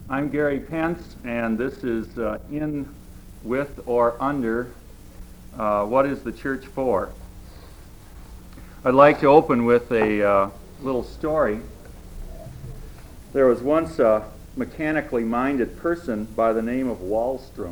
I'm Gary Pence, and this is In With or Under What is the Church For? I'd like to open with a little story. There was once a mechanically minded person by the name of Wallstrom.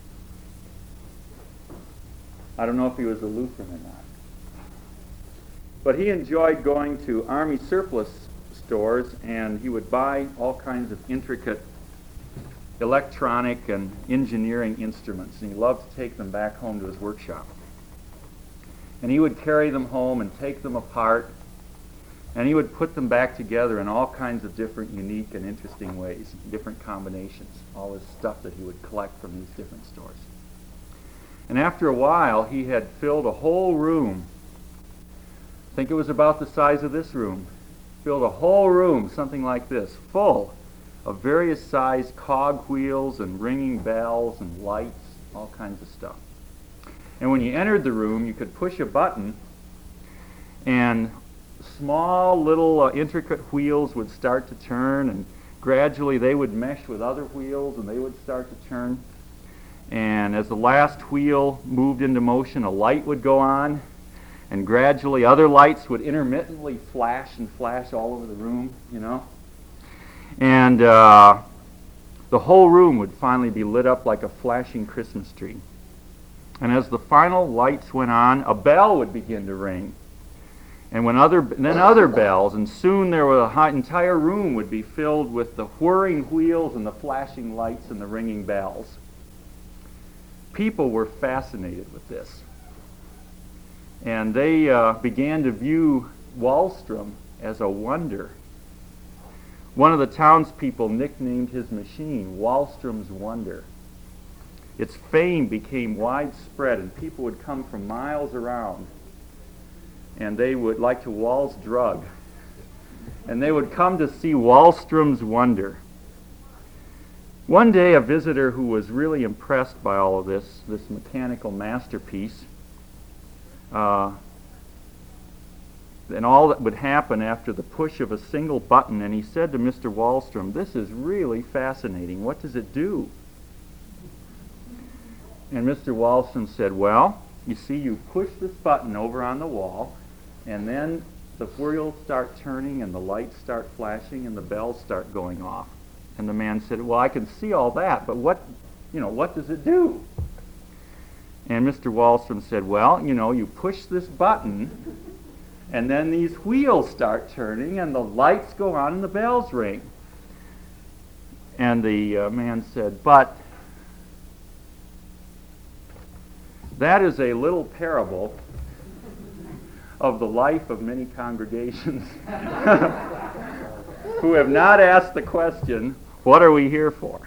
I don't know if he was a Lutheran or not. But he enjoyed going to Army surplus stores, and he would buy all kinds of intricate electronic and engineering instruments, and he loved to take them back home to his workshop. And he would carry them home and take them apart, and he would put them back together in all kinds of different unique and interesting ways, different combinations, all this stuff that he would collect from these different stores. And after a while, he had filled a whole room. I think it was about the size of this room. Filled a whole room, something like this, full of various sized cog wheels and ringing bells and lights, all kinds of stuff. And when you entered the room, you could push a button, and small little intricate wheels would start to turn, and gradually they would mesh with other wheels and they would start to turn. And as the last wheel moved into motion, a light would go on, and gradually other lights would intermittently flash and flash all over the room, And the whole room would finally be lit up like a flashing Christmas tree. And as the final lights went on, a bell would begin to ring. And then other bells, and soon an entire room would be filled with the whirring wheels and the flashing lights and the ringing bells. People were fascinated with this. And they began to view Wallstrom as a wonder. One of the townspeople nicknamed his machine Wallstrom's Wonder. Its fame became widespread, and people would come from miles around, and they would, like to Wall's drug, and they would come to see Wallstrom's Wonder. One day, a visitor who was really impressed by all of this mechanical masterpiece, and all that would happen after the push of a single button, and he said to Mr. Wallstrom, "This is really fascinating. What does it do?" And Mr. Wallstrom said, "Well, you see, you push this button over on the wall, and then the wheels start turning, and the lights start flashing, and the bells start going off." And the man said, "Well, I can see all that, but what does it do?" And Mr. Wallstrom said, "Well, you push this button, and then these wheels start turning, and the lights go on, and the bells ring." And the man said, "But that is a little parable of the life of many congregations who have not asked the question, what are we here for?"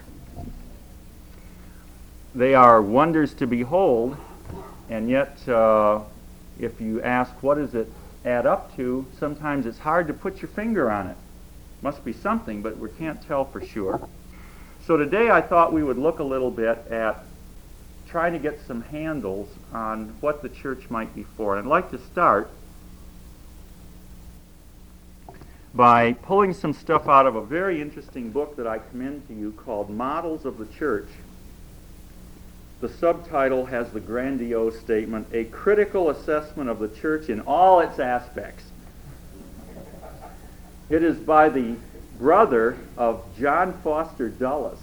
They are wonders to behold, and yet if you ask what does it add up to, sometimes it's hard to put your finger on it. Must be something, but we can't tell for sure. So today I thought we would look a little bit at trying to get some handles on what the church might be for. And I'd like to start by pulling some stuff out of a very interesting book that I commend to you called Models of the Church. The subtitle has the grandiose statement, "A Critical Assessment of the Church in All Its Aspects." It is by the brother of John Foster Dulles,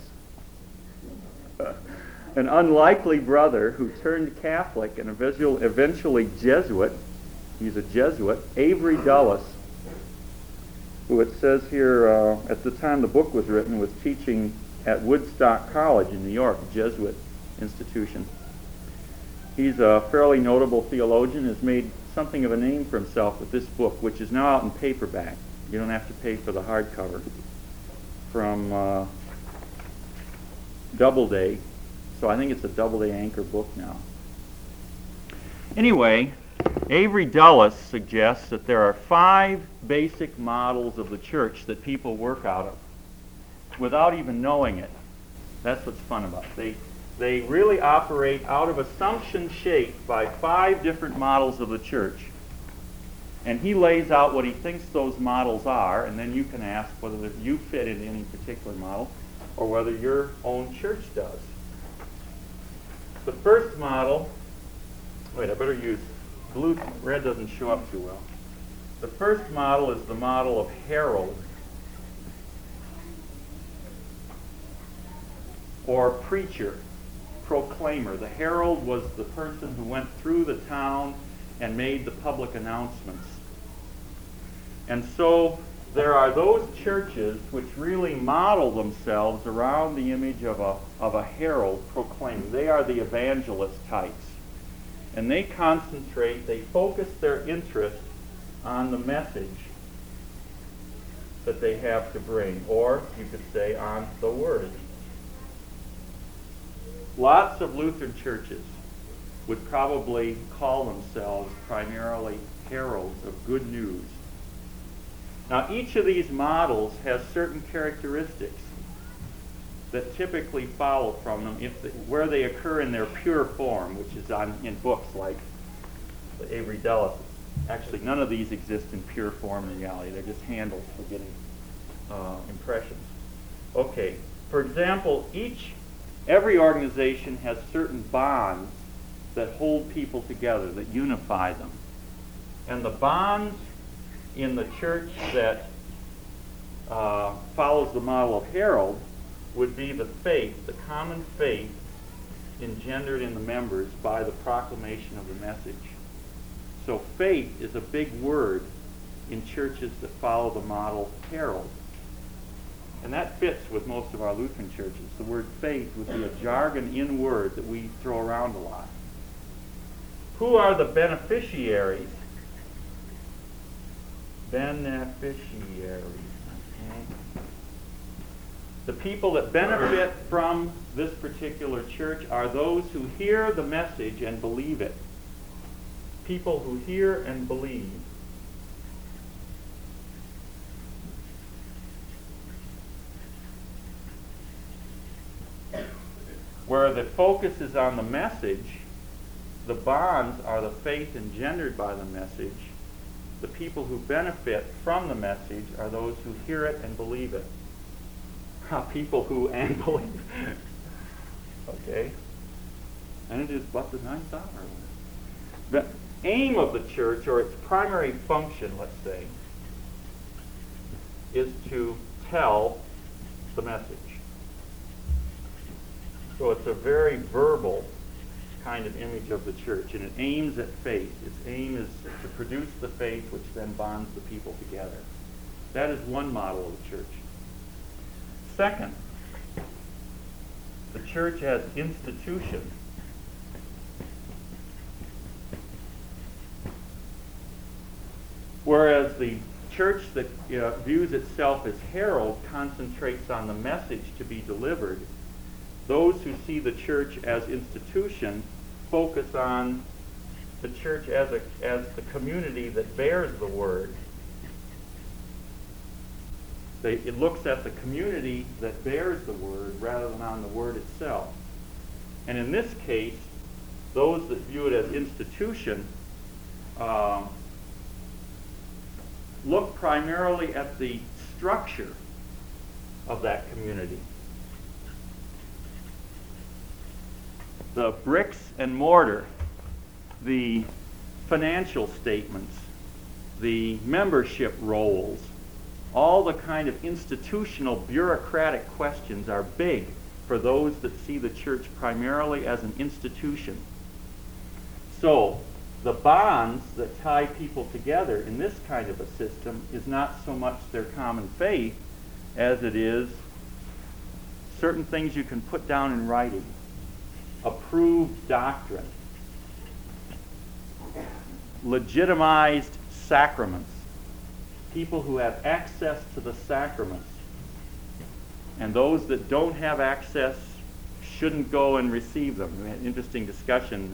an unlikely brother who turned Catholic and eventually Jesuit. He's a Jesuit, Avery Dulles, who it says here at the time the book was written was teaching at Woodstock College in New York, a Jesuit institution. He's a fairly notable theologian, has made something of a name for himself with this book, which is now out in paperback. You don't have to pay for the hardcover. From Doubleday. So I think it's a Doubleday Anchor book now. Anyway, Avery Dulles suggests that there are 5 basic models of the church that people work out of without even knowing it. That's what's fun about it. They really operate out of assumptions shaped by 5 different models of the church. And he lays out what he thinks those models are, and then you can ask whether you fit into any particular model. or whether your own church does. The first model, wait, I better use blue, red doesn't show up too well. The first model is the model of herald, or preacher, proclaimer. The herald was the person who went through the town and made the public announcements. And so there are those churches which really model themselves around the image of a herald proclaiming. They are the evangelist types. And they concentrate, they focus their interest on the message that they have to bring, or you could say on the word. Lots of Lutheran churches would probably call themselves primarily heralds of good news. Now, each of these models has certain characteristics that typically follow from them where they occur in their pure form, which is in books like the Avery Dulles. Actually, none of these exist in pure form in reality. They're just handles for getting impressions. Okay, for example, every organization has certain bonds that hold people together, that unify them. And the bonds in the church that follows the model of herald would be the faith, the common faith engendered in the members by the proclamation of the message. So faith is a big word in churches that follow the model herald. And that fits with most of our Lutheran churches. The word faith would be a jargon-in word that we throw around a lot. Who are the beneficiaries? Beneficiaries. Okay. The people that benefit from this particular church are those who hear the message and believe it. People who hear and believe. Where the focus is on the message, the bonds are the faith engendered by the message. The people who benefit from the message are those who hear it and believe it. People who and believe. Okay? And it is but the ninth hour. The aim of the church, or its primary function, let's say, is to tell the message. So it's a very verbal kind of image of the church, and it aims at faith. Its aim is to produce the faith which then bonds the people together. That is one model of the church. Second, the church has institution. Whereas the church that views itself as herald concentrates on the message to be delivered, those who see the church as institution focus on the church as the community that bears the word. It looks at the community that bears the word rather than on the word itself. And in this case, those that view it as institution look primarily at the structure of that community. The bricks and mortar, the financial statements, the membership rolls, all the kind of institutional bureaucratic questions are big for those that see the church primarily as an institution. So the bonds that tie people together in this kind of a system is not so much their common faith as it is certain things you can put down in writing. Approved doctrine, legitimized sacraments, people who have access to the sacraments, and those that don't have access shouldn't go and receive them. We had an interesting discussion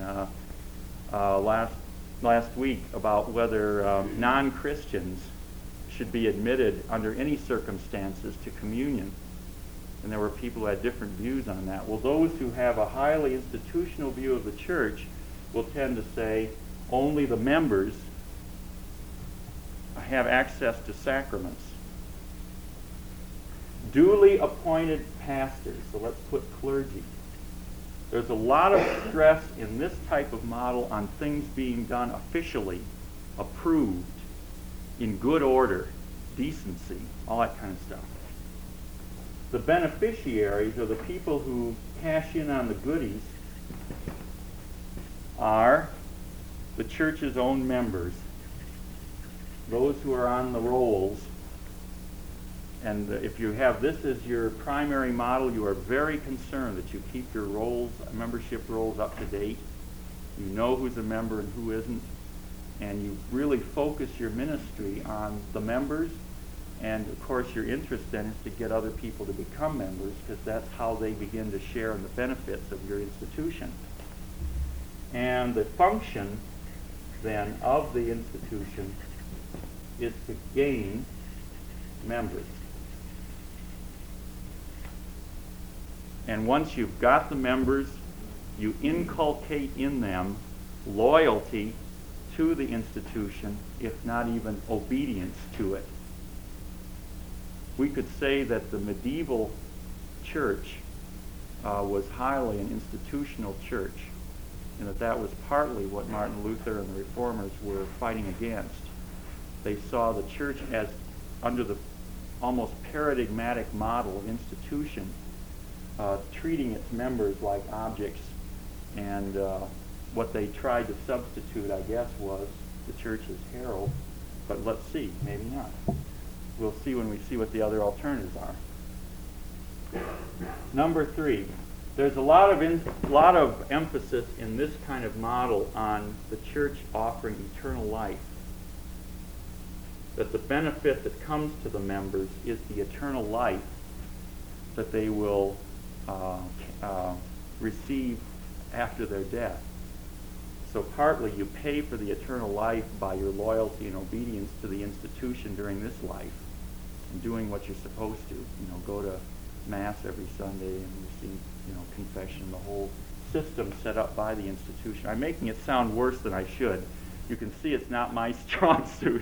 last week about whether non-Christians should be admitted under any circumstances to communion. And there were people who had different views on that. Well, those who have a highly institutional view of the church will tend to say only the members have access to sacraments. duly appointed pastors. So let's put clergy. There's a lot of stress in this type of model on things being done officially, approved, in good order, decency, all that kind of stuff. The beneficiaries, or the people who cash in on the goodies, are the church's own members, those who are on the rolls. And if you have this as your primary model, you are very concerned that you keep your rolls, membership rolls, up to date. You know who's a member and who isn't. And you really focus your ministry on the members. And of course your interest then is to get other people to become members, because that's how they begin to share in the benefits of your institution. And the function then of the institution is to gain members. And once you've got the members, you inculcate in them loyalty to the institution, if not even obedience to it. We could say that the medieval church was highly an institutional church, and that was partly what Martin Luther and the Reformers were fighting against. They saw the church as under the almost paradigmatic model of institution, treating its members like objects, and what they tried to substitute, I guess, was the church's herald. But let's see, maybe not. We'll see when we see what the other alternatives are. Number 3, there's a lot of emphasis in this kind of model on the church offering eternal life. That the benefit that comes to the members is the eternal life that they will receive after their death. So partly you pay for the eternal life by your loyalty and obedience to the institution during this life, and doing what you're supposed to. Go to Mass every Sunday and receive, confession, the whole system set up by the institution. I'm making it sound worse than I should. You can see it's not my strong suit.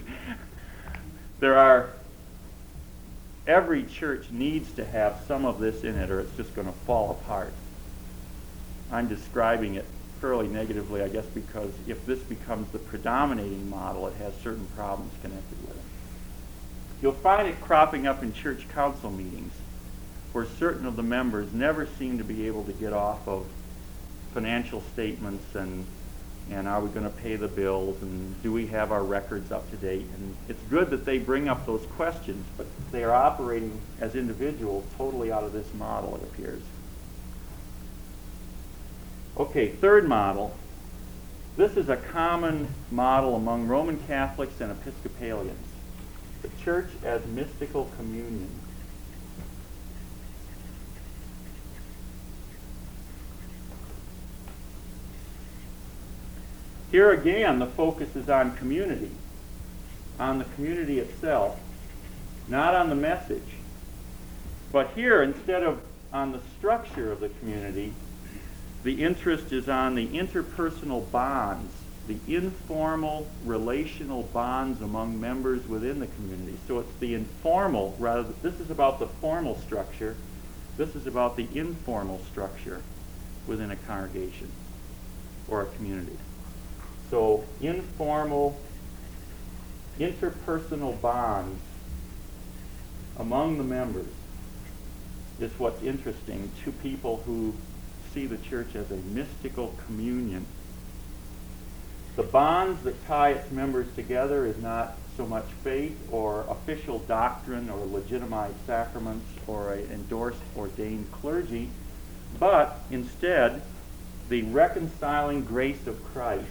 Every church needs to have some of this in it, or it's just going to fall apart. I'm describing it fairly negatively, I guess, because if this becomes the predominating model, it has certain problems connected with it. You'll find it cropping up in church council meetings, where certain of the members never seem to be able to get off of financial statements and are we going to pay the bills, and do we have our records up to date? And it's good that they bring up those questions, but they are operating as individuals totally out of this model, it appears. Okay, third model. This is a common model among Roman Catholics and Episcopalians. The church as mystical communion. Here again, the focus is on community, on the community itself, not on the message. But here, instead of on the structure of the community, the interest is on the interpersonal bonds, the informal relational bonds among members within the community. So it's the informal, this is about the formal structure, this is about the informal structure within a congregation or a community. So informal, interpersonal bonds among the members is what's interesting to people who see the church as a mystical communion. The bonds that tie its members together is not so much faith or official doctrine or legitimized sacraments or an endorsed ordained clergy, but instead the reconciling grace of Christ.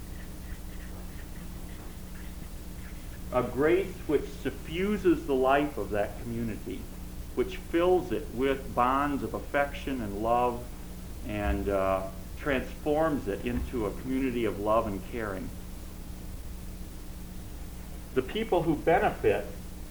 A grace which suffuses the life of that community, which fills it with bonds of affection and love, and transforms it into a community of love and caring. The people who benefit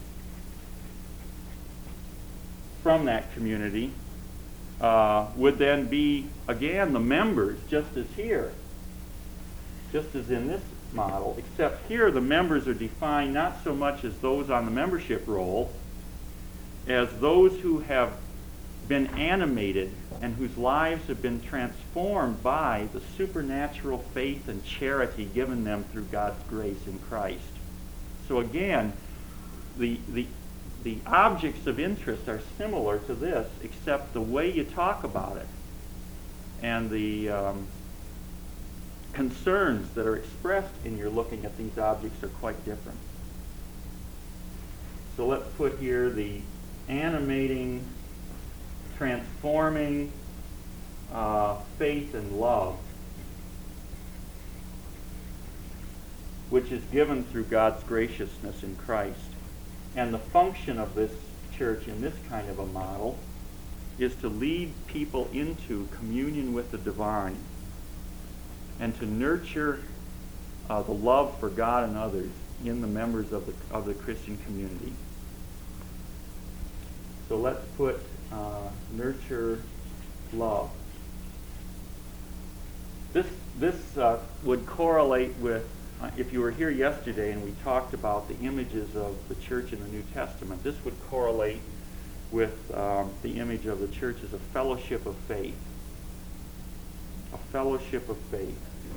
from that community would then be, again, the members, just as here, just as in this model, except here the members are defined not so much as those on the membership roll, as those who have been animated and whose lives have been transformed by the supernatural faith and charity given them through God's grace in Christ. So again, the objects of interest are similar to this, except the way you talk about it and the concerns that are expressed in your looking at these objects are quite different. So let's put here the animating, transforming faith and love, which is given through God's graciousness in Christ. And the function of this church in this kind of a model is to lead people into communion with the divine and to nurture the love for God and others in the members of the Christian community. So let's put nurture love. This would correlate with, if you were here yesterday and we talked about the images of the church in the New Testament, this would correlate with the image of the church as a fellowship of faith. A fellowship of faith.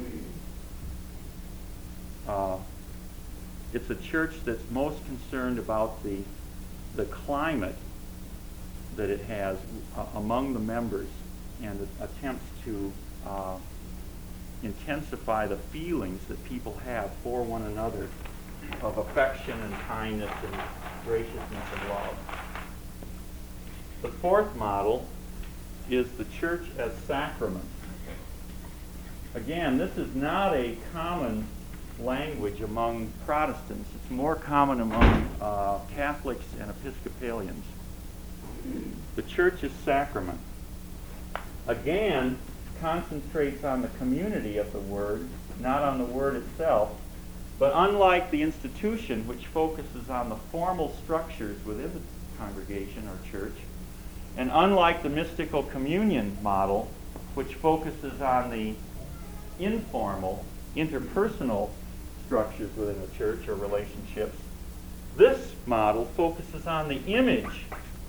It's a church that's most concerned about the climate that it has among the members and attempts to intensify the feelings that people have for one another of affection and kindness and graciousness and love. The fourth model is the church as sacrament. Again, this is not a common language among Protestants. It's more common among Catholics and Episcopalians. The church as sacrament. Again, concentrates on the community of the Word, not on the Word itself. But unlike the institution, which focuses on the formal structures within the congregation or church, and unlike the mystical communion model, which focuses on the informal, interpersonal structures within the church or relationships, this model focuses on the image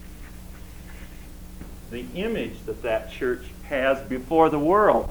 that church has before the world.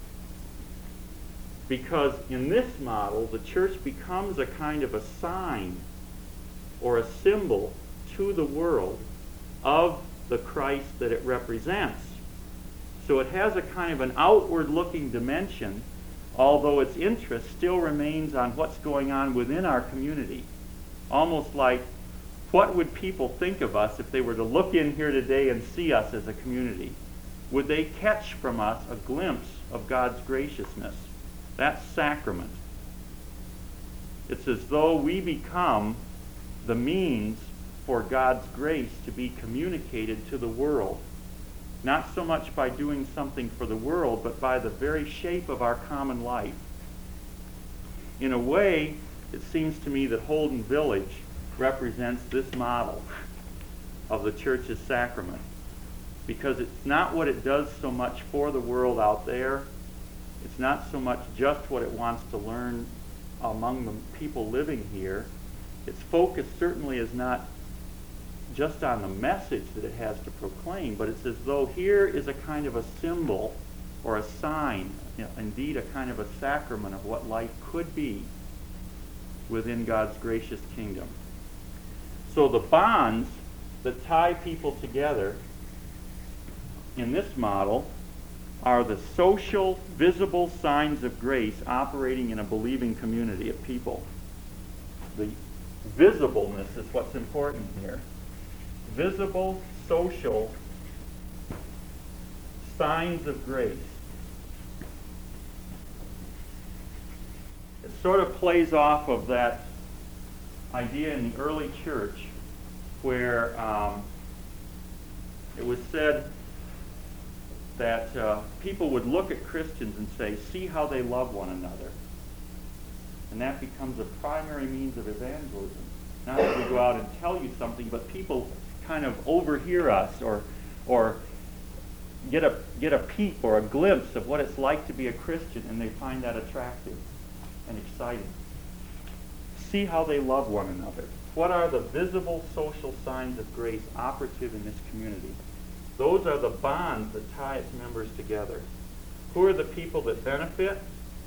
Because in this model, the church becomes a kind of a sign or a symbol to the world of the Christ that it represents. So it has a kind of an outward-looking dimension, although its interest still remains on what's going on within our community. Almost like, what would people think of us if they were to look in here today and see us as a community? Would they catch from us a glimpse of God's graciousness? That's sacrament. It's as though we become the means for God's grace to be communicated to the world. Not so much by doing something for the world, but by the very shape of our common life. In a way, it seems to me that Holden Village represents this model of the church's sacrament. Because it's not what it does so much for the world out there. It's not so much just what it wants to learn among the people living here. Its focus certainly is not just on the message that it has to proclaim, but it's as though here is a kind of a symbol or a sign, indeed a kind of a sacrament of what life could be within God's gracious kingdom. So the bonds that tie people together in this model are the social, visible signs of grace operating in a believing community of people. The visibleness is what's important here. Visible, social signs of grace. It sort of plays off of that idea in the early church where it was said that people would look at Christians and say, see how they love one another. And that becomes a primary means of evangelism. Not that we go out and tell you something, but people kind of overhear us or get a peep or a glimpse of what it's like to be a Christian, and they find that attractive and exciting. See how they love one another. What are the visible social signs of grace operative in this community? Those are the bonds that tie its members together. Who are the people that benefit?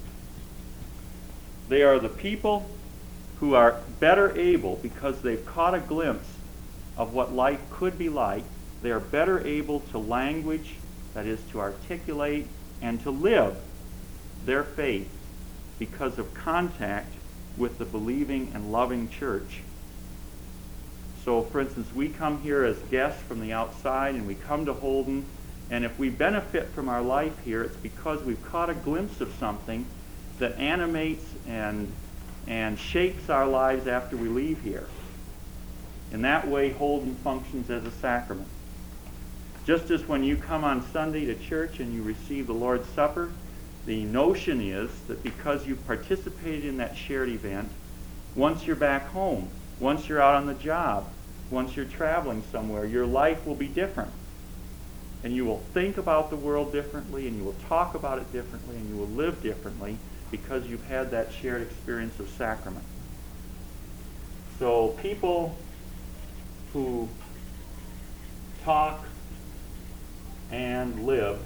They are the people who are better able, because they've caught a glimpse of what life could be like, they are better able to language, that is, to articulate and to live their faith because of contact with the believing and loving church. So, for instance, we come here as guests from the outside, and we come to Holden, and if we benefit from our life here, it's because we've caught a glimpse of something that animates and shapes our lives after we leave here. In that way, Holden functions as a sacrament. Just as when you come on Sunday to church and you receive the Lord's Supper, the notion is that because you've participated in that shared event, once you're back home, once you're out on the job, once you're traveling somewhere, your life will be different. And you will think about the world differently, and you will talk about it differently, and you will live differently because you've had that shared experience of sacrament. So people who talk and live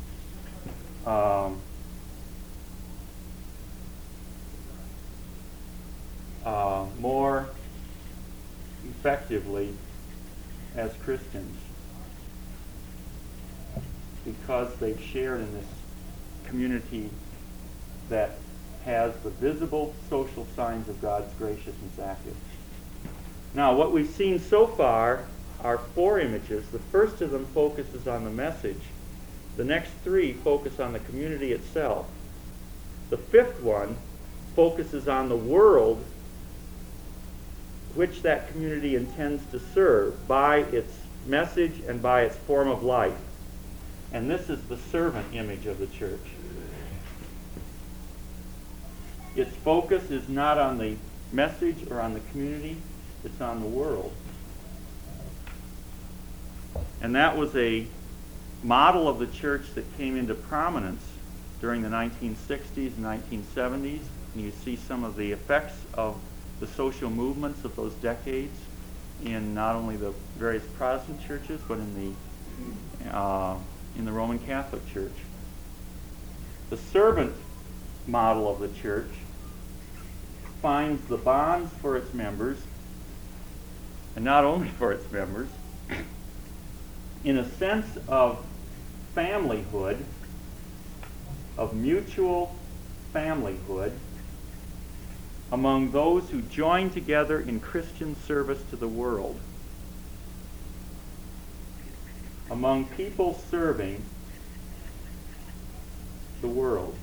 more effectively as Christians because they've shared in this community that has the visible social signs of God's graciousness active. Now, what we've seen so far are 4 images. The first of them focuses on the message. The next 3 focus on the community itself. The 5th one focuses on the world which that community intends to serve by its message and by its form of life. And this is the servant image of the church. Its focus is not on the message or on the community, it's on the world. And that was a model of the church that came into prominence during the 1960s and 1970s. And you see some of the effects of the social movements of those decades in not only the various Protestant churches, but in the Roman Catholic Church. The servant model of the church finds the bonds for its members, and not only for its members, in a sense of familyhood, of mutual familyhood, among those who join together in Christian service to the world, among people serving the world.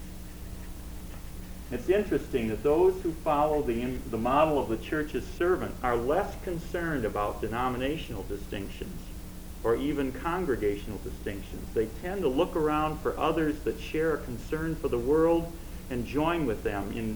It's interesting that those who follow the model of the church's servant are less concerned about denominational distinctions or even congregational distinctions. They tend to look around for others that share a concern for the world and join with them in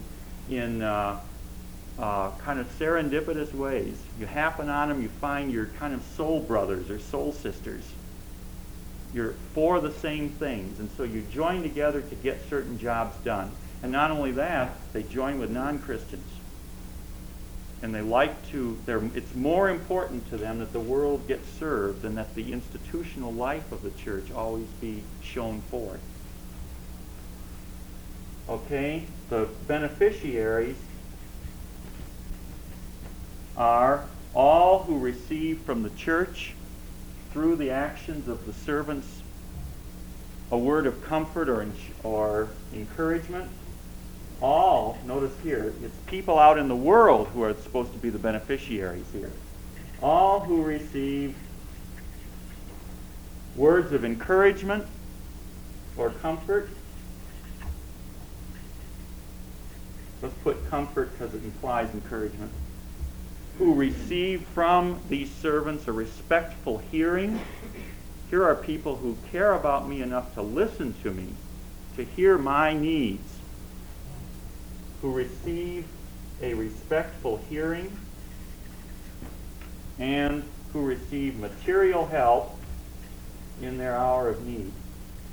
kind of serendipitous ways. You happen on them, you find your kind of soul brothers or soul sisters. You're for the same things, and so you join together to get certain jobs done. And not only that, they join with non-Christians. And they like to, it's more important to them that the world gets served than that the institutional life of the church always be shown forth. Okay, the beneficiaries are all who receive from the church, through the actions of the servants, a word of comfort or encouragement. All, notice here, it's people out in the world who are supposed to be the beneficiaries here. All who receive words of encouragement or comfort. Let's put comfort because it implies encouragement. Who receive from these servants a respectful hearing. Here are people who care about me enough to listen to me, to hear my needs. Who receive a respectful hearing, and who receive material help in their hour of need.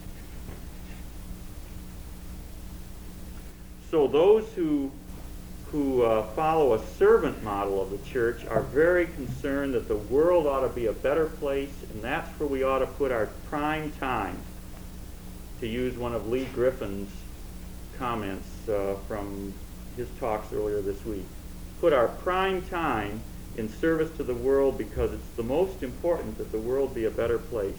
So those who who follow a servant model of the church are very concerned that the world ought to be a better place, and that's where we ought to put our prime time, to use one of Lee Griffin's comments from his talks earlier this week. Put our prime time in service to the world because it's the most important that the world be a better place.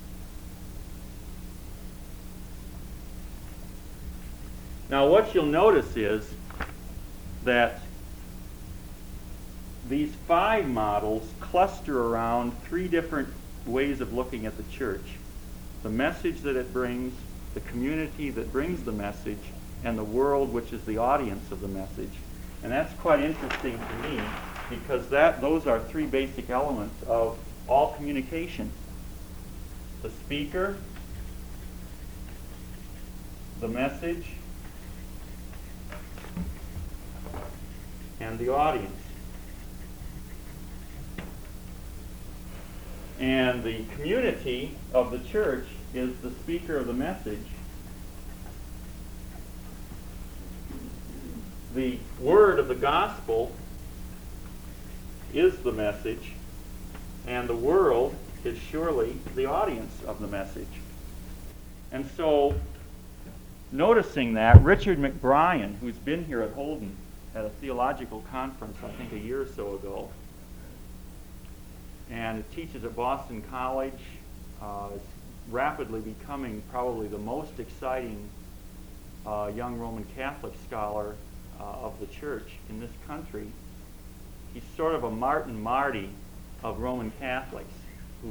Now what you'll notice is that these 5 models cluster around 3 different ways of looking at the church. The message that it brings, the community that brings the message, and the world, which is the audience of the message. And that's quite interesting to me because those are 3 basic elements of all communication. The speaker, the message, and the audience. And the community of the church is the speaker of the message. The word of the gospel is the message, and the world is surely the audience of the message. And so, noticing that, Richard McBrien, who's been here at Holden, at a theological conference, I think a year or so ago, and teaches at Boston College, is rapidly becoming probably the most exciting young Roman Catholic scholar of the church in this country. He's sort of a Martin Marty of Roman Catholics, who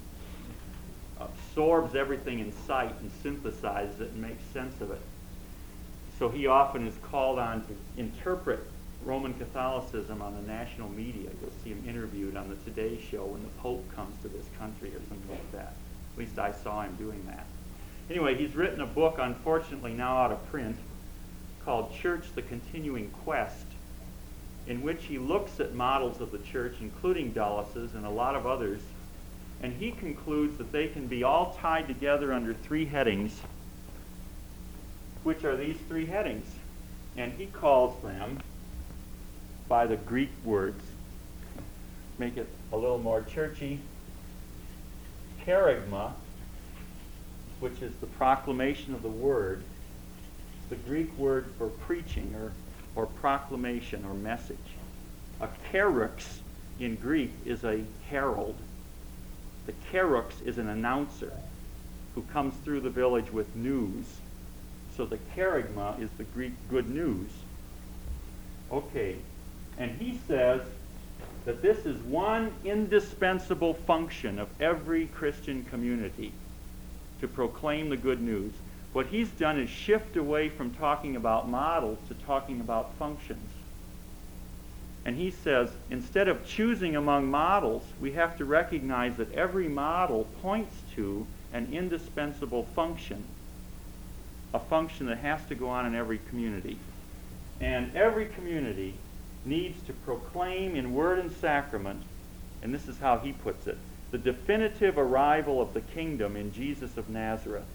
absorbs everything in sight and synthesizes it and makes sense of it. So he often is called on to interpret Roman Catholicism on the national media. You'll see him interviewed on the Today Show when the Pope comes to this country or something like that. At least I saw him doing that. Anyway, he's written a book, unfortunately now out of print, called Church: The Continuing Quest, in which he looks at models of the church, including Dullus's and a lot of others, and he concludes that they can be all tied together under 3 headings, which are these 3 headings. And he calls them by the Greek words, make it a little more churchy, kerygma, which is the proclamation of the word, the Greek word for preaching or proclamation or message. A kerux in Greek is a herald. The kerux is an announcer who comes through the village with news. So the kerygma is the Greek good news. Okay, and he says that this is one indispensable function of every Christian community, to proclaim the good news. What he's done is shift away from talking about models to talking about functions. And he says, instead of choosing among models, we have to recognize that every model points to an indispensable function, a function that has to go on in every community. And every community needs to proclaim in word and sacrament, and this is how he puts it, the definitive arrival of the kingdom in Jesus of Nazareth,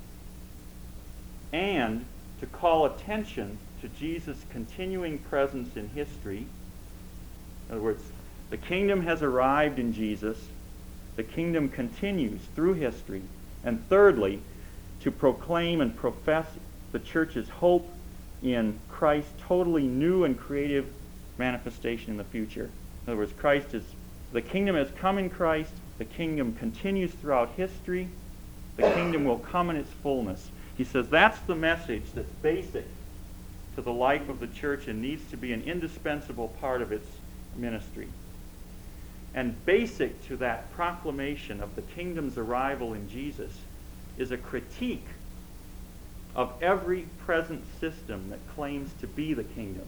and to call attention to Jesus' continuing presence in history. In other words, the kingdom has arrived in Jesus, the kingdom continues through history, and thirdly, to proclaim and profess the church's hope in Christ's totally new and creative manifestation in the future. In other words, the kingdom has come in Christ, the kingdom continues throughout history, the kingdom will come in its fullness. He says that's the message that's basic to the life of the church and needs to be an indispensable part of its ministry. And basic to that proclamation of the kingdom's arrival in Jesus is a critique of every present system that claims to be the kingdom.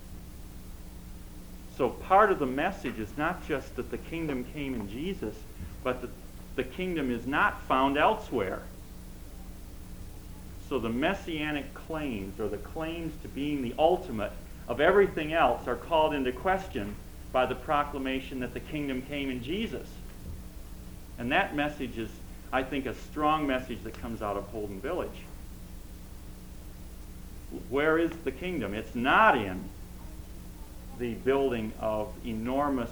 So part of the message is not just that the kingdom came in Jesus, but that the kingdom is not found elsewhere. So the messianic claims, or the claims to being the ultimate of everything else, are called into question by the proclamation that the kingdom came in Jesus. And that message is, I think, a strong message that comes out of Holden Village. Where is the kingdom? It's not in the building of enormous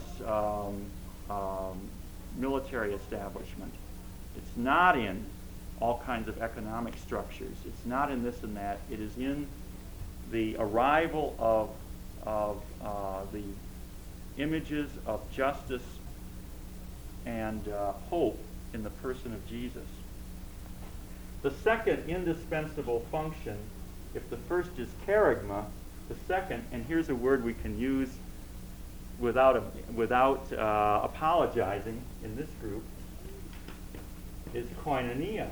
military establishment. It's not in all kinds of economic structures. It's not in this and that. It is in the arrival of the images of justice and hope in the person of Jesus. The second indispensable function, if the first is kerygma, the second, and here's a word we can use without apologizing in this group, is koinonia.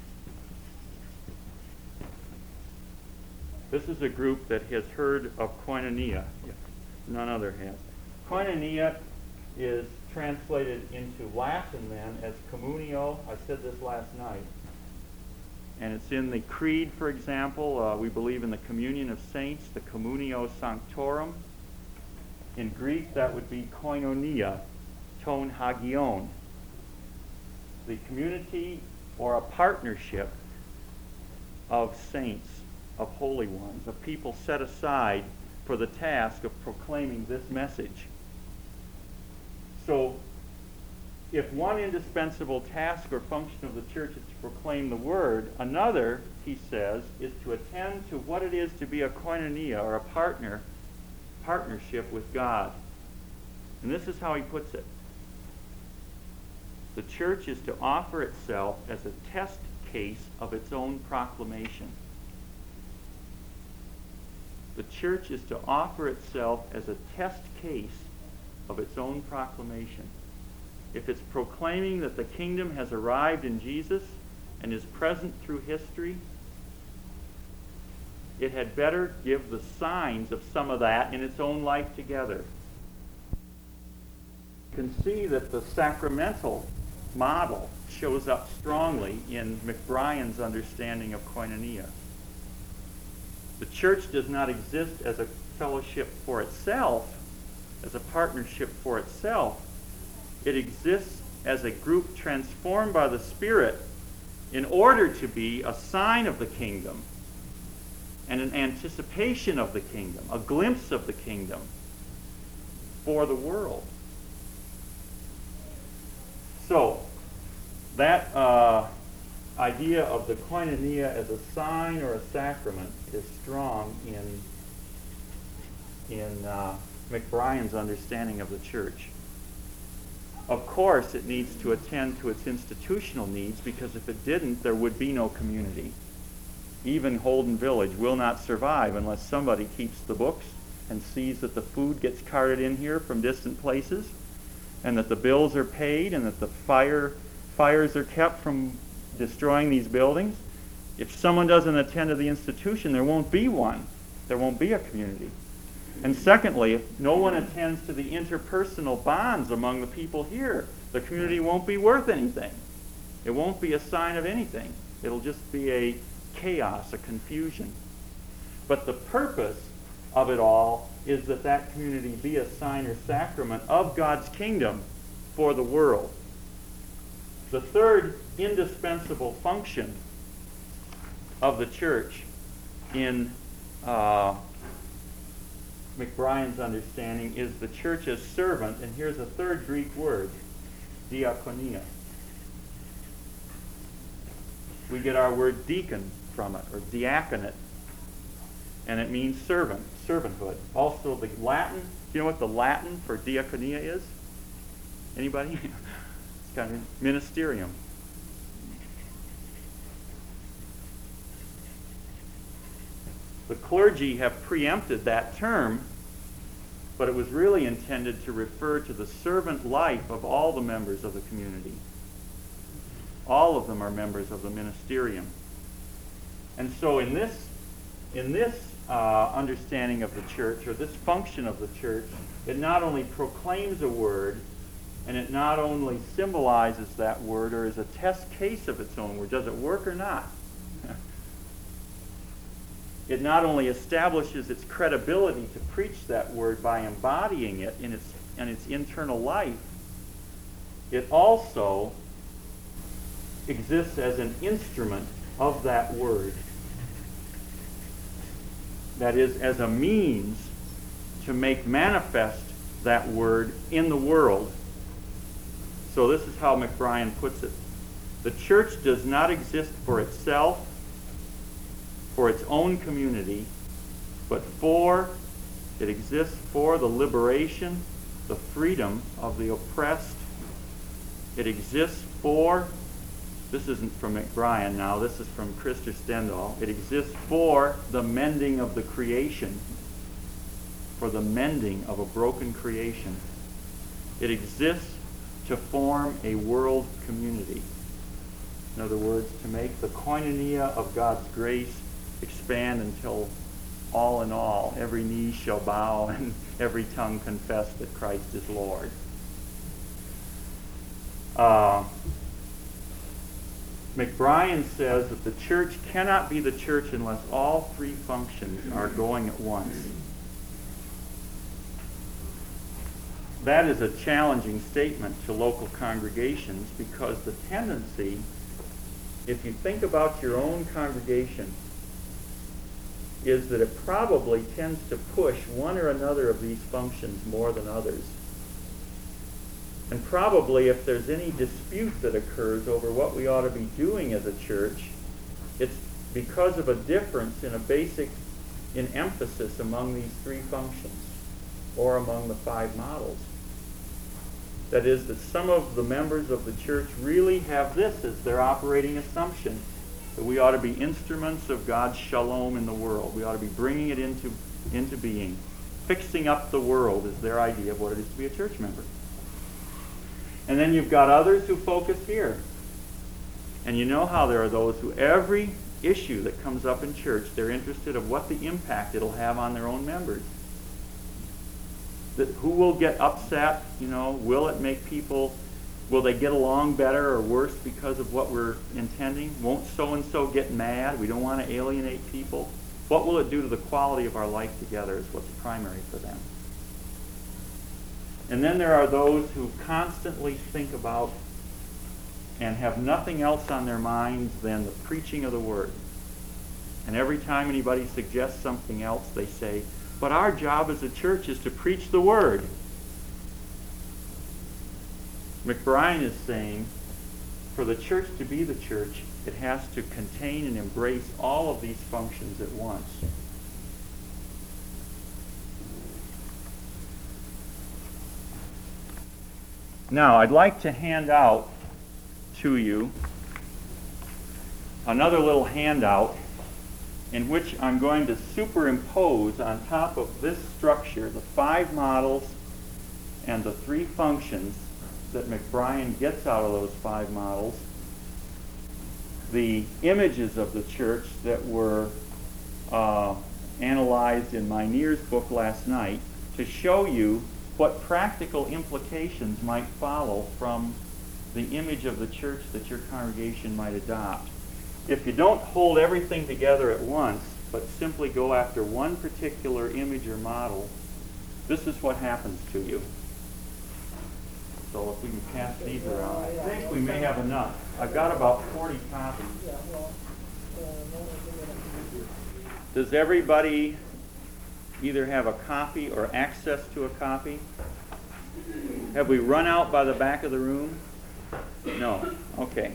This is a group that has heard of koinonia. None other has. Koinonia is translated into Latin then as communio. I said this last night. And it's in the Creed, for example. We believe in the communion of saints, the communio sanctorum. In Greek, that would be koinonia, ton hagion. The community or a partnership of saints, of holy ones, of people set aside for the task of proclaiming this message. So, if one indispensable task or function of the church is to proclaim the word, another, he says, is to attend to what it is to be a koinonia, or a partnership with God. And this is how he puts it. The church is to offer itself as a test case of its own proclamation. The church is to offer itself as a test case of its own proclamation. If it's proclaiming that the kingdom has arrived in Jesus and is present through history, it had better give the signs of some of that in its own life together. You can see that the sacramental model shows up strongly in McBrien's understanding of koinonia. The church does not exist as a fellowship for itself, as a partnership for itself. It exists as a group transformed by the Spirit in order to be a sign of the kingdom and an anticipation of the kingdom, a glimpse of the kingdom for the world. So, that idea of the koinonia as a sign or a sacrament is strong in McBrien's understanding of the church. Of course, it needs to attend to its institutional needs, because if it didn't, there would be no community. Even Holden Village will not survive unless somebody keeps the books and sees that the food gets carted in here from distant places, and that the bills are paid, and that the fires are kept from destroying these buildings. If someone doesn't attend to the institution, there won't be one. There won't be a community. And secondly, if no one attends to the interpersonal bonds among the people here, the community won't be worth anything. It won't be a sign of anything. It'll just be a chaos, a confusion. But the purpose of it all is that that community be a sign or sacrament of God's kingdom for the world. The third indispensable function of the church in McBrien's understanding is the church as servant, and here's a third Greek word, diakonia. We get our word deacon from it, or diaconate, and it means servant, servanthood. Also the Latin, do you know what the Latin for diaconia is? Anybody? It's kind of ministerium. The clergy have preempted that term, but it was really intended to refer to the servant life of all the members of the community. All of them are members of the ministerium. And so in this understanding of the church, or this function of the church, it not only proclaims a word, and it not only symbolizes that word, or is a test case of its own word. Does it work or not? It not only establishes its credibility to preach that word by embodying it in its internal life, it also exists as an instrument of that word. That is, as a means to make manifest that word in the world. So this is how McBrien puts it. The church does not exist for itself, for its own community, but it exists for the liberation, the freedom of the oppressed. It exists for, this isn't from McBrien now, this is from Krister Stendahl. It exists for the mending of the creation, for the mending of a broken creation. It exists to form a world community. In other words, to make the koinonia of God's grace expand until all in all, every knee shall bow and every tongue confess that Christ is Lord. McBrien says that the church cannot be the church unless all three functions are going at once. That is a challenging statement to local congregations, because the tendency, if you think about your own congregation, is that it probably tends to push one or another of these functions more than others. And probably if there's any dispute that occurs over what we ought to be doing as a church, it's because of a difference in emphasis among these three functions, or among the five models. That is, that some of the members of the church really have this as their operating assumption, that we ought to be instruments of God's shalom in the world. We ought to be bringing it into being. Fixing up the world is their idea of what it is to be a church member. And then you've got others who focus here. And you know how there are those who every issue that comes up in church, they're interested in what the impact it'll have on their own members. That who will get upset, will it make people, will they get along better or worse because of what we're intending? Won't so-and-so get mad? We don't want to alienate people. What will it do to the quality of our life together is what's primary for them. And then there are those who constantly think about and have nothing else on their minds than the preaching of the Word. And every time anybody suggests something else, they say, but our job as a church is to preach the Word. McBrien is saying, for the church to be the church, it has to contain and embrace all of these functions at once. Now, I'd like to hand out to you another little handout in which I'm going to superimpose on top of this structure the five models and the three functions that McBrien gets out of those five models, the images of the church that were analyzed in Meiner's book last night, to show you what practical implications might follow from the image of the church that your congregation might adopt. If you don't hold everything together at once, but simply go after one particular image or model, this is what happens to you. So if we can pass these around, I think we may have enough. I've got about 40 copies. Does everybody either have a copy or access to a copy? Have we run out by the back of the room? No. Okay.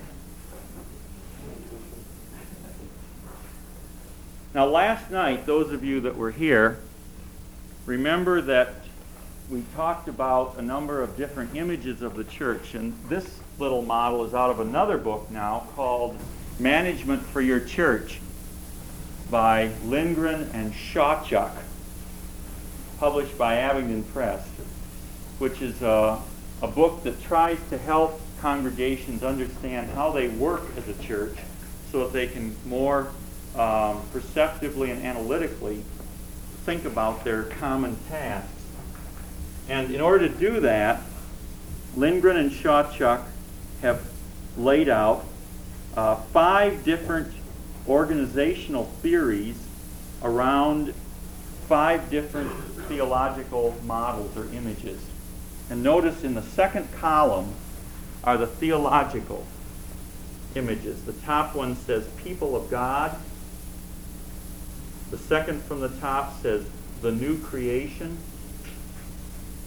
Now, last night, those of you that were here, remember that we talked about a number of different images of the church, and this little model is out of another book now called Management for Your Church by Lindgren and Shawchuk, published by Abingdon Press, which is a book that tries to help congregations understand how they work as a church so that they can more perceptively and analytically think about their common tasks. And in order to do that, Lindgren and Shawchuk have laid out 5 different organizational theories around 5 different theological models or images. And notice in the second column are the theological images. The top one says people of God. The second from the top says the new creation.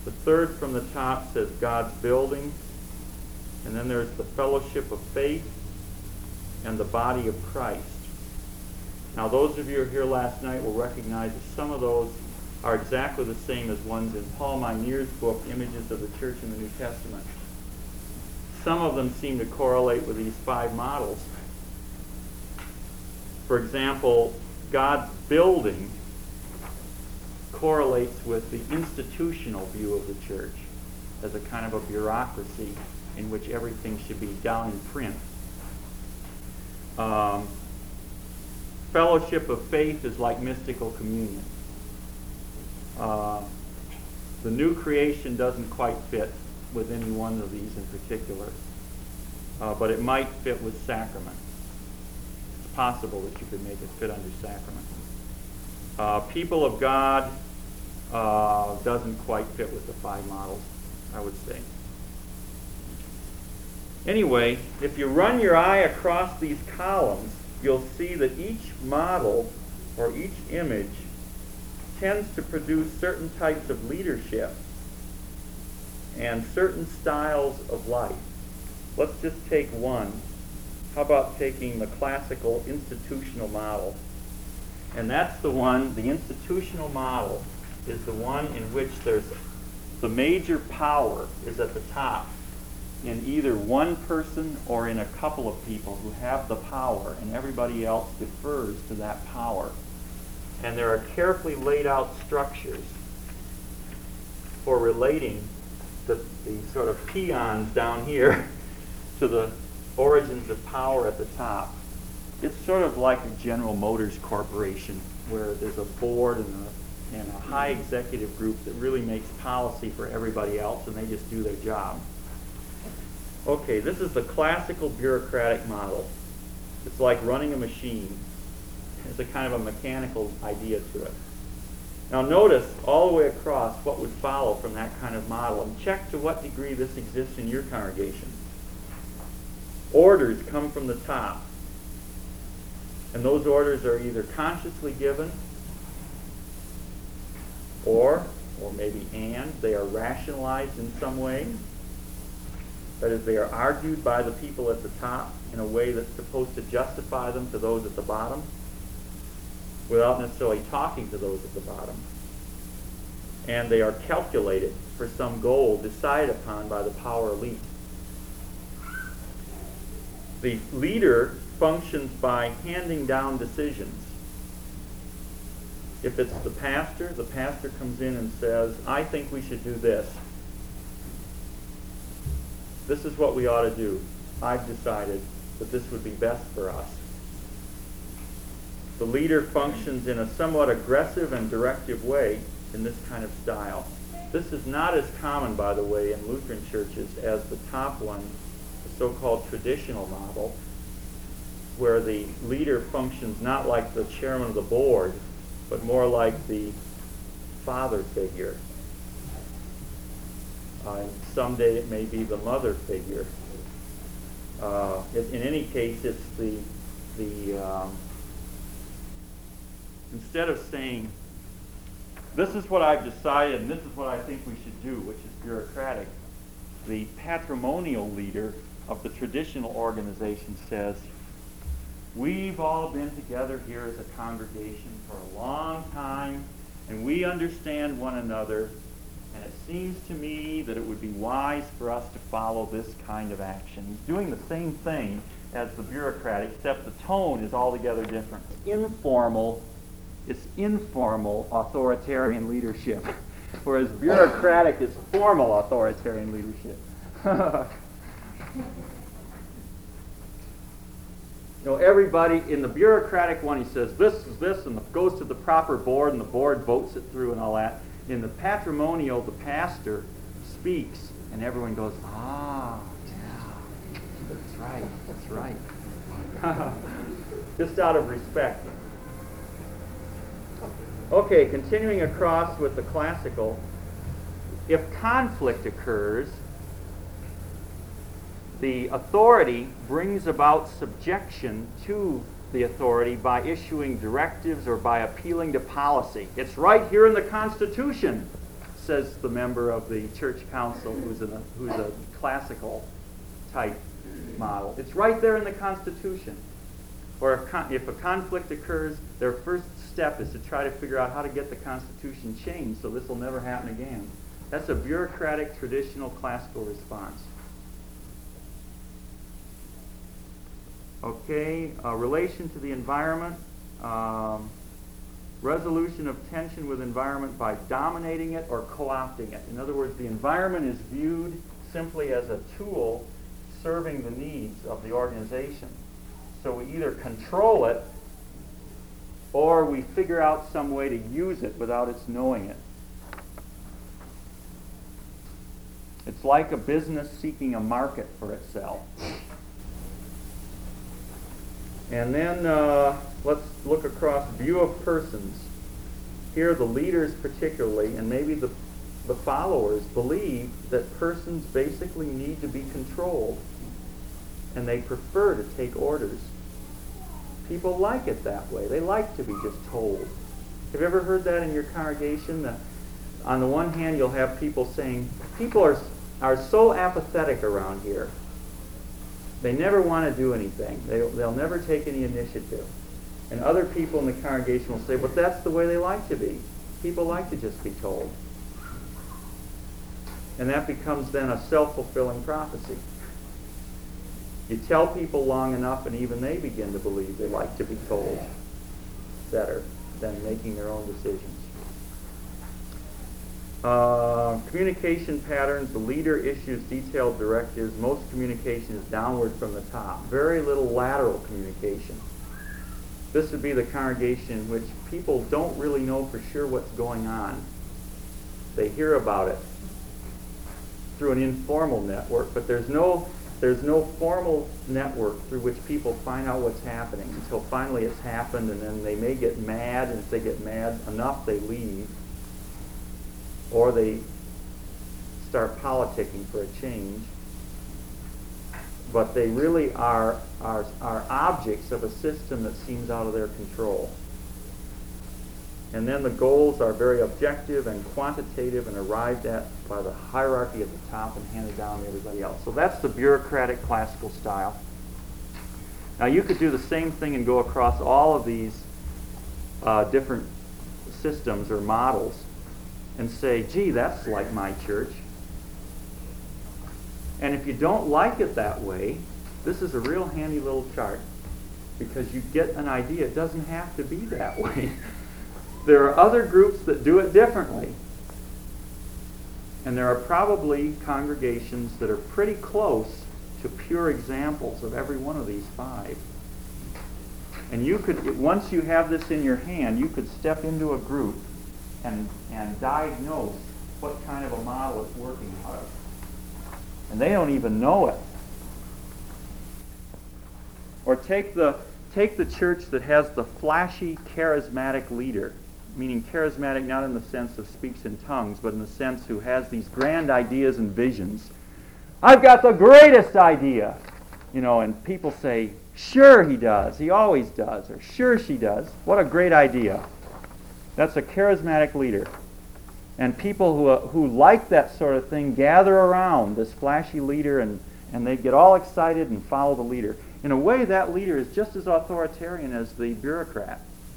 The third from the top says God's building. And then there's the fellowship of faith and the body of Christ. Now, those of you who were here last night will recognize that some of those are exactly the same as ones in Paul Minear's book, Images of the Church in the New Testament. Some of them seem to correlate with these 5 models. For example, God's building correlates with the institutional view of the church as a kind of a bureaucracy in which everything should be down in print. Fellowship of faith is like mystical communion. The new creation doesn't quite fit with any one of these in particular, but it might fit with sacrament. It's possible that you could make it fit under sacrament. People of God doesn't quite fit with the 5 models, I would say. Anyway, if you run your eye across these columns, you'll see that each model or each image tends to produce certain types of leadership and certain styles of life. Let's just take one. How about taking the classical institutional model? And that's the one, the institutional model is the one in which there's the major power is at the top in either one person or in a couple of people who have the power, and everybody else defers to that power. And there are carefully laid out structures for relating the sort of peons down here to the origins of power at the top. It's sort of like a General Motors Corporation where there's a board and a high executive group that really makes policy for everybody else, and they just do their job. Okay, this is the classical bureaucratic model. It's like running a machine. It's a kind of a mechanical idea to it. Now notice all the way across what would follow from that kind of model, and check to what degree this exists in your congregation. Orders come from the top, and those orders are either consciously given or maybe they are rationalized in some way. That is, they are argued by the people at the top in a way that's supposed to justify them to those at the bottom without necessarily talking to those at the bottom. And they are calculated for some goal decided upon by the power elite. The leader functions by handing down decisions. If it's the pastor comes in and says, I think we should do this. This is what we ought to do. I've decided that this would be best for us. The leader functions in a somewhat aggressive and directive way in this kind of style. This is not as common, by the way, in Lutheran churches as the top one, the so-called traditional model, where the leader functions not like the chairman of the board, but more like the father figure. And someday it may be the mother figure. In any case, it's the instead of saying, this is what I've decided and this is what I think we should do, which is bureaucratic, the patrimonial leader of the traditional organization says, we've all been together here as a congregation for a long time, and we understand one another, and it seems to me that it would be wise for us to follow this kind of action. He's doing the same thing as the bureaucrat, except the tone is altogether different. It's informal authoritarian leadership, whereas bureaucratic is formal authoritarian leadership. Everybody in the bureaucratic one, he says, this is this, and goes to the proper board, and the board votes it through and all that. In the patrimonial, the pastor speaks, and everyone goes, yeah, that's right. Just out of respect. Okay, continuing across with the classical, if conflict occurs, the authority brings about subjection to the authority by issuing directives or by appealing to policy. It's right here in the Constitution. says the member of the church council who's a classical type model. It's right there in the Constitution. Or if a conflict occurs, their first step is to try to figure out how to get the Constitution changed so this will never happen again. That's a bureaucratic, traditional, classical response. Okay, relation to the environment. Resolution of tension with environment by dominating it or co-opting it. In other words, the environment is viewed simply as a tool serving the needs of the organization. So we either control it or we figure out some way to use it without its knowing it. It's like a business seeking a market for itself. And then let's look across view of persons. Here the leaders particularly, and maybe the followers, believe that persons basically need to be controlled, and they prefer to take orders. People like it that way. They like to be just told. Have you ever heard that in your congregation? That on the one hand you'll have people saying, people are so apathetic around here. They never want to do anything. They'll never take any initiative. And other people in the congregation will say, but that's the way they like to be. People like to just be told. And that becomes then a self-fulfilling prophecy. You tell people long enough and even they begin to believe they like to be told better than making their own decisions. Communication patterns, the leader issues detailed directives. Most communication is downward from the top. Very little lateral communication. This would be the congregation in which people don't really know for sure what's going on. They hear about it through an informal network, but there's no formal network through which people find out what's happening until finally it's happened, and then they may get mad, and if they get mad enough, they leave. Or they start politicking for a change. But they really are objects of a system that seems out of their control. And then the goals are very objective and quantitative and arrived at by the hierarchy at the top and handed down to everybody else. So that's the bureaucratic classical style. Now you could do the same thing and go across all of these different systems or models and say, gee, that's like my church. And if you don't like it that way, this is a real handy little chart, because you get an idea. It doesn't have to be that way. There are other groups that do it differently. And there are probably congregations that are pretty close to pure examples of every one of these 5. And you could, once you have this in your hand, you could step into a group and diagnose what kind of a model it's working out of. And they don't even know it. Or take the church that has the flashy, charismatic leader, meaning charismatic not in the sense of speaks in tongues, but in the sense who has these grand ideas and visions. I've got the greatest idea! And people say, sure he does, he always does, or sure she does. What a great idea. That's a charismatic leader. And people who like that sort of thing gather around this flashy leader and they get all excited and follow the leader. In a way, that leader is just as authoritarian as the bureaucrat.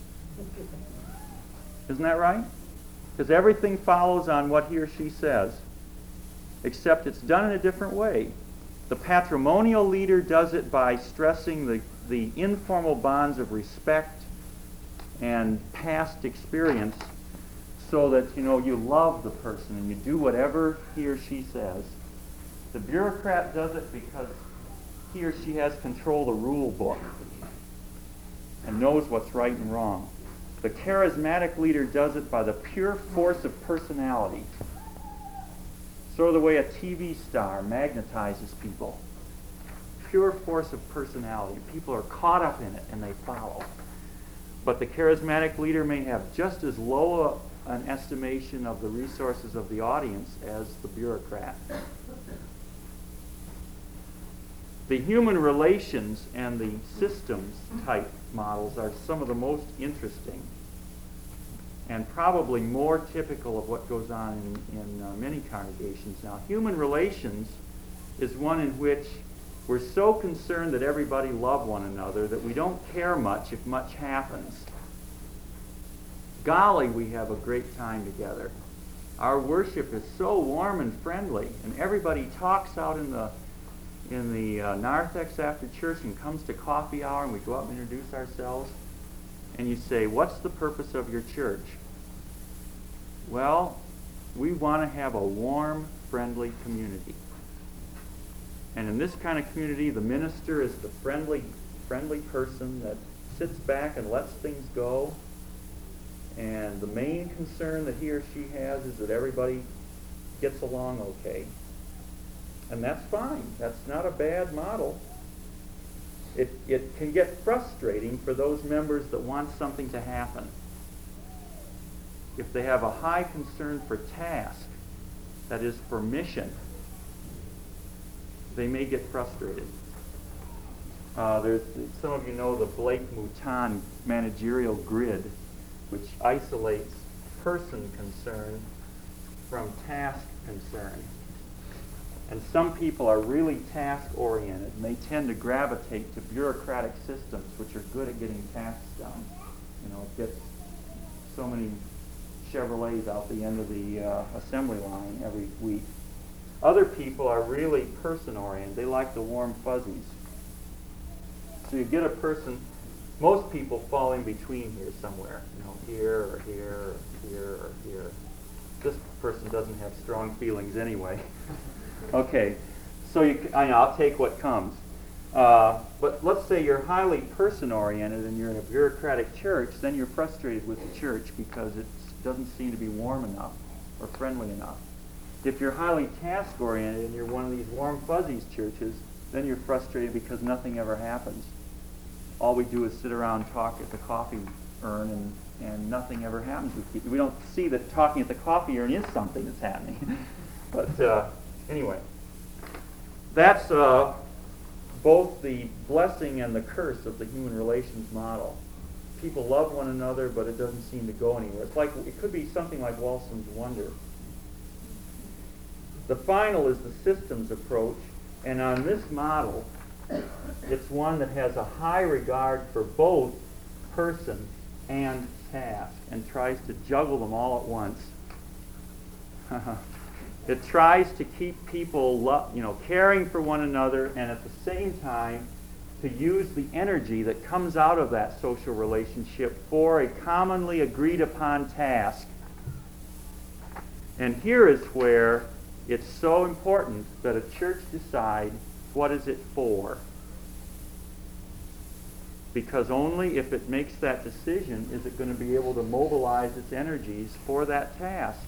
Isn't that right? Because everything follows on what he or she says, except it's done in a different way. The patrimonial leader does it by stressing the informal bonds of respect and past experience, so that you love the person and you do whatever he or she says. The bureaucrat does it because he or she has control of the rule book and knows what's right and wrong. The charismatic leader does it by the pure force of personality. Sort of the way a TV star magnetizes people. Pure force of personality. People are caught up in it and they follow. But the charismatic leader may have just as low an estimation of the resources of the audience as the bureaucrat. The human relations and the systems type models are some of the most interesting. and probably more typical of what goes on in many congregations now. Human relations is one in which we're so concerned that everybody love one another that we don't care much if much happens. Golly, we have a great time together. Our worship is so warm and friendly, and everybody talks out in the narthex after church and comes to coffee hour, and we go up and introduce ourselves. And you say, what's the purpose of your church? Well, we want to have a warm, friendly community. And in this kind of community, the minister is the friendly person that sits back and lets things go. And the main concern that he or she has is that everybody gets along okay. And that's fine. That's not a bad model. It can get frustrating for those members that want something to happen. If they have a high concern for task, that is for mission, they may get frustrated. Some of you know the Blake Mouton managerial grid, which isolates person concern from task concern. And some people are really task-oriented, and they tend to gravitate to bureaucratic systems, which are good at getting tasks done. You know, it gets so many Chevrolets out the end of the assembly line every week. Other people are really person-oriented. They like the warm fuzzies. So you get a person, most people fall in between here somewhere, you know, here or here or here or here. This person doesn't have strong feelings anyway. Okay, so I'll take what comes. But let's say you're highly person-oriented and you're in a bureaucratic church, then you're frustrated with the church because it doesn't seem to be warm enough or friendly enough. If you're highly task-oriented and you're one of these warm fuzzies churches, then you're frustrated because nothing ever happens. All we do is sit around and talk at the coffee urn and nothing ever happens. We don't see that talking at the coffee urn is something that's happening. But anyway, that's both the blessing and the curse of the human relations model. People love one another, but it doesn't seem to go anywhere. It could be something like Walson's wonder. The final is the systems approach, and on this model, it's one that has a high regard for both person and task and tries to juggle them all at once. It tries to keep people caring for one another, and at the same time to use the energy that comes out of that social relationship for a commonly agreed upon task. And here is where it's so important that a church decide what is it for. Because only if it makes that decision is it going to be able to mobilize its energies for that task.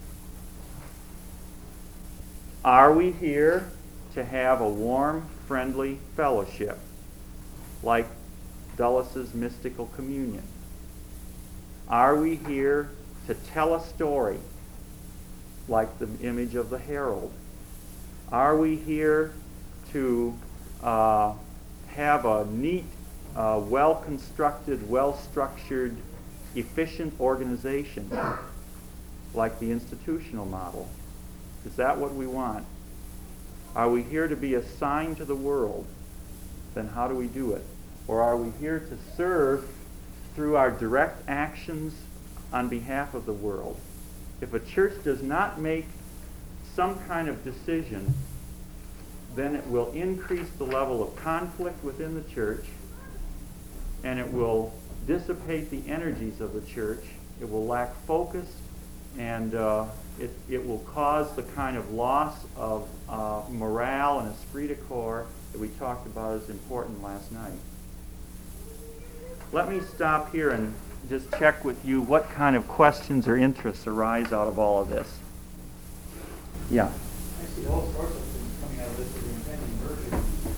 Are we here to have a warm, friendly fellowship, like Dulles' mystical communion? Are we here to tell a story, like the image of the herald? Are we here to have a neat, well-constructed, well-structured, efficient organization, like the institutional model? Is that what we want? Are we here to be a sign to the world? Then how do we do it? Or are we here to serve through our direct actions on behalf of the world? If a church does not make some kind of decision, then it will increase the level of conflict within the church, and it will dissipate the energies of the church. It will lack focus, and it will cause the kind of loss of morale and esprit de corps that we talked about as important last night. Let me stop here and just check with you what kind of questions or interests arise out of all of this. Yeah. I see all sorts of things coming out of this with the impending merger.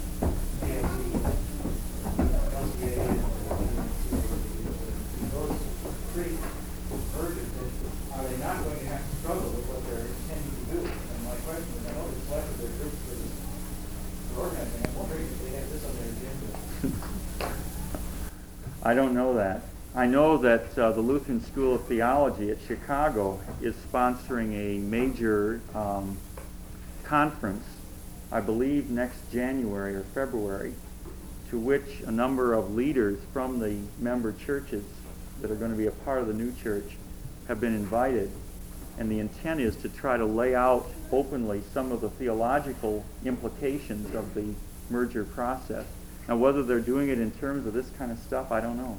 LCA and those pretty urgent. Are they not going to have to struggle with what they're intending to do? And my question is, I know there's less of their groups for organizing. I'm wondering if they have this on their agenda. I don't know that. I know that the Lutheran School of Theology at Chicago is sponsoring a major conference, I believe next January or February, to which a number of leaders from the member churches that are going to be a part of the new church have been invited. And the intent is to try to lay out openly some of the theological implications of the merger process. Now, whether they're doing it in terms of this kind of stuff, I don't know.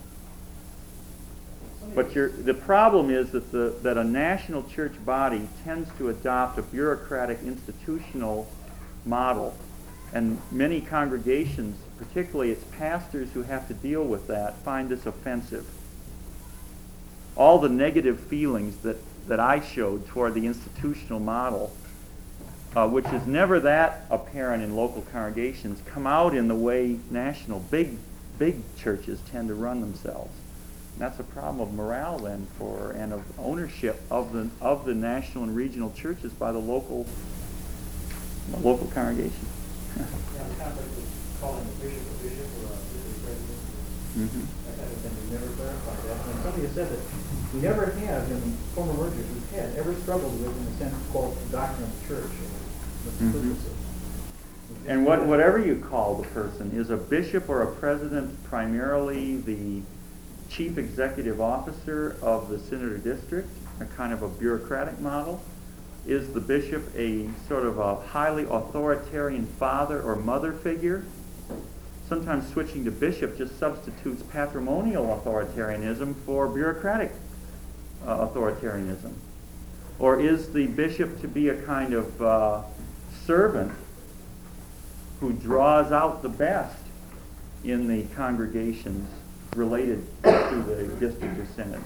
But the problem is that a national church body tends to adopt a bureaucratic institutional model, and many congregations, particularly its pastors who have to deal with that, find this offensive. All the negative feelings that I showed toward the institutional model, which is never that apparent in local congregations, come out in the way national big churches tend to run themselves. And that's a problem of morale then and of ownership of the national and regional churches by the local congregation. Yeah, the conflict with calling a bishop or a bishop president. Mm-hmm. That kind of thing, we never clarified that. And somebody has said that we never have, in former mergers we've had, ever struggled with, in a sense, called the doctrine of the church. Mm-hmm. And whatever you call the person, is a bishop or a president primarily the chief executive officer of the synod or district, a kind of a bureaucratic model? Is the bishop a sort of a highly authoritarian father or mother figure? Sometimes switching to bishop just substitutes patrimonial authoritarianism for bureaucratic authoritarianism. Or is the bishop to be a kind of servant who draws out the best in the congregations related to the district or synod?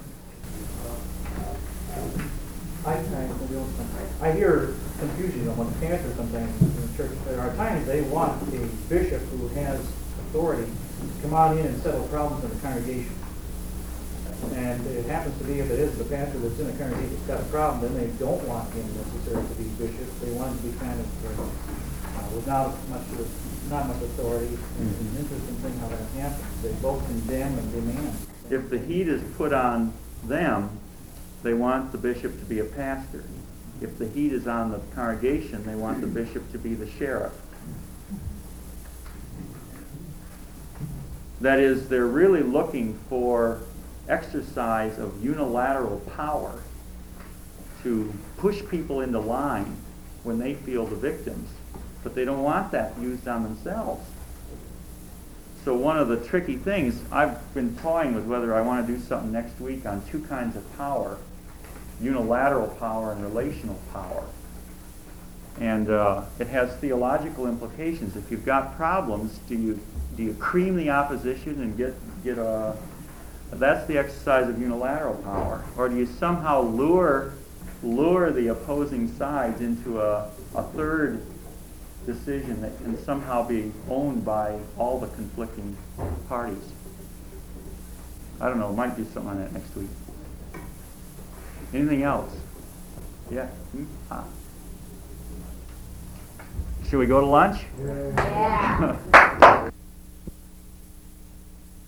I hear confusion among pastors sometimes in the church. There are times they want a bishop who has authority to come on in and settle problems in the congregation. And it happens to be, if it is the pastor that's in the congregation that's got a problem, then they don't want him necessarily to be bishop. They want him to be kind of with not much authority. Mm-hmm. It's an interesting thing how that happens. They both condemn and demand. If the heat is put on them, they want the bishop to be a pastor. If the heat is on the congregation, they want the bishop to be the sheriff. That is, they're really looking for exercise of unilateral power to push people into line when they feel the victims. But they don't want that used on themselves. So one of the tricky things, I've been toying with whether I want to do something next week on two kinds of power: unilateral power and relational power. And it has theological implications. If you've got problems, do you cream the opposition and get a... That's the exercise of unilateral power. Or do you somehow lure the opposing sides into a third decision that can somehow be owned by all the conflicting parties? I don't know. Might do something on that next week. Anything else? Yeah? Should we go to lunch? Yeah.